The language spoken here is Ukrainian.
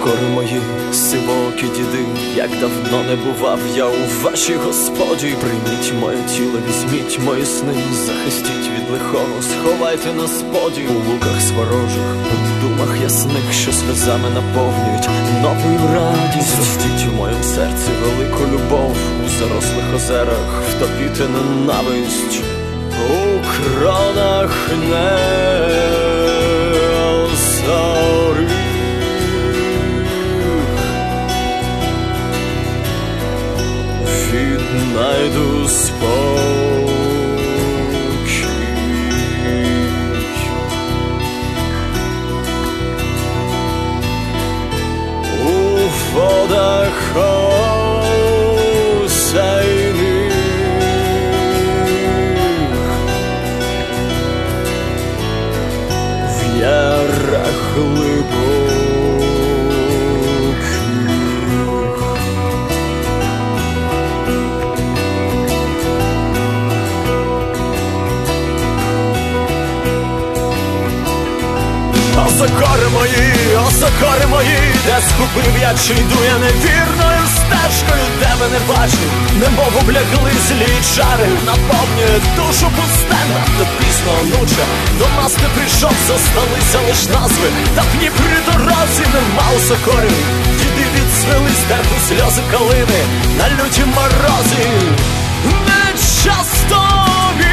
Осокори мої, сивокі діди, як давно не бував я у вашій господі. Прийміть моє тіло, візьміть мої сни, захистіть від лихого, сховайте на споді. У луках сворожих, у думах ясних, що сльозами наповнюють новою радість. Зростіть у моєму серці велику любов, у зарослих озерах втопіти ненависть. У кронах неозорих віднайду спокій. У водах осяйних в ярах глибоких осокори мої, де згубив я, чи йду я невірною стежкою, де мене бачив, немов облягли злі чари, наповнює душу пустенна, то пізно, онуче, до нас не прийшов, зосталися лиш назви, та в ній при дорозі нема осокорів, діди відсвели степу сльози калини, на люті морозі, не часто